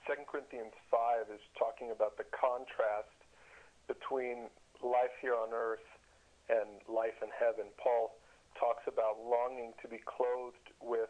2 Corinthians 5 is talking about the contrast between life here on earth and life in heaven. Paul talks about longing to be clothed with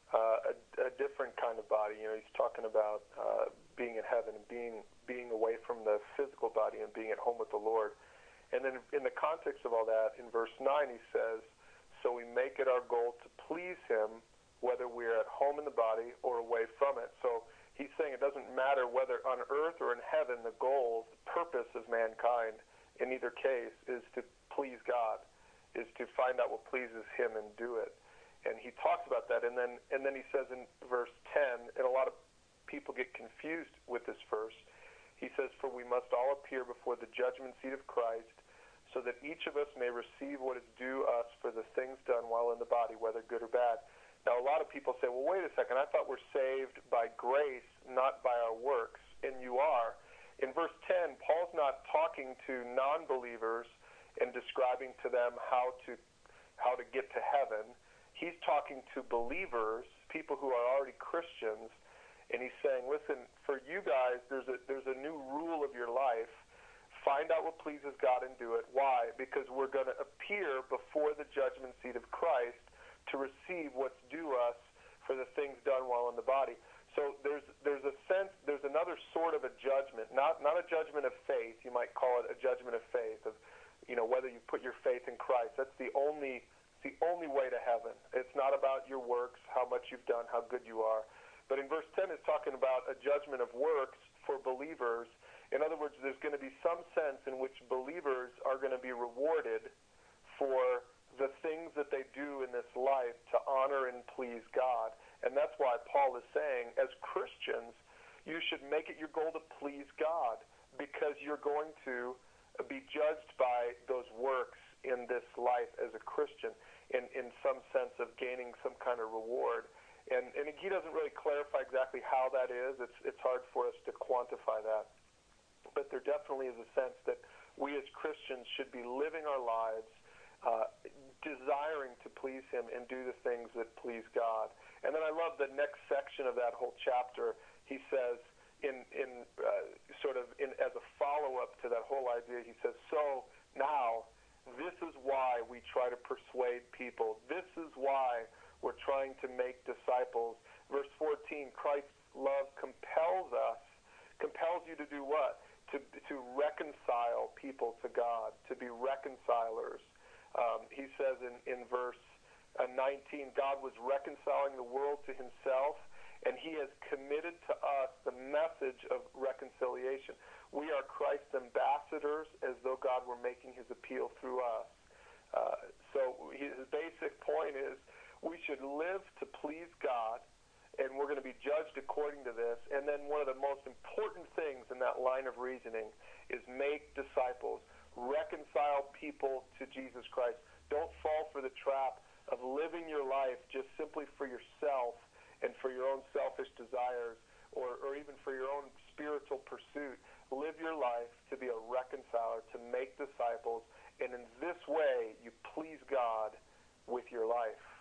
a different kind of body. He's talking about being in heaven and being away from the physical body and being at home with the Lord. And then in the context of all that, in verse 9 he says, so we make it our goal to please him, whether we're at home in the body or away from it. So he's saying it doesn't matter whether on earth or in heaven, the goal, the purpose of mankind in either case is to please God, is to find out what pleases him and do it. And he talks about that, and then he says in verse 10, and a lot of people get confused with this verse, he says, for we must all appear before the judgment seat of Christ, so that each of us may receive what is due us for the things done while in the body, whether good or bad. Now, a lot of people say, well, wait a second, I thought we're saved by grace, not by our works, and you are. In verse 10, Paul's not talking to non-believers and describing to them how to get to heaven. He's talking to believers, people who are already Christians, and he's saying, listen, for you guys, there's a new rule of your life. Find out what pleases God and do it. Why? Because we're going to appear before the judgment seat of Christ to receive what's due us for the things done while in the body. So there's a sense, there's another sort of a judgment, not a judgment of faith. You might call it a judgment of faith, of whether you put your faith in Christ. That's the only way to heaven. It's not about your works, how much you've done, how good you are. But in verse 10, it's talking about a judgment of works for believers. In other words, there's going to be some sense in which believers are going to be rewarded for the things that they do in this life to honor and please God. And that's why Paul is saying, as Christians, you should make it your goal to please God, because you're going to be judged by those works in this life as a Christian, in some sense of gaining some kind of reward. And he doesn't really clarify exactly how that is. It's hard for us to quantify that. But there definitely is a sense that we as Christians should be living our lives desiring to please him and do the things that please God. And then I love the next section of that whole chapter. He says, as a follow-up to that whole idea, he says, so now this is why we try to persuade people. This is why we're trying to make disciples. Verse 14, Christ's love compels you to do what? To reconcile people to God, to be reconcilers. He says in verse 19, God was reconciling the world to himself, and he has committed to us the message of reconciliation. We are Christ's ambassadors, as though God were making his appeal through us. So his basic point is we should live to please God, and we're going to be judged according to this. And then one of the most important things in that line of reasoning is make disciples, reconcile people to Jesus Christ. Don't fall for the trap of living your life just simply for yourself and for your own selfish desires, or even for your own spiritual pursuit. Live your life to be a reconciler, to make disciples, and in this way you please God with your life.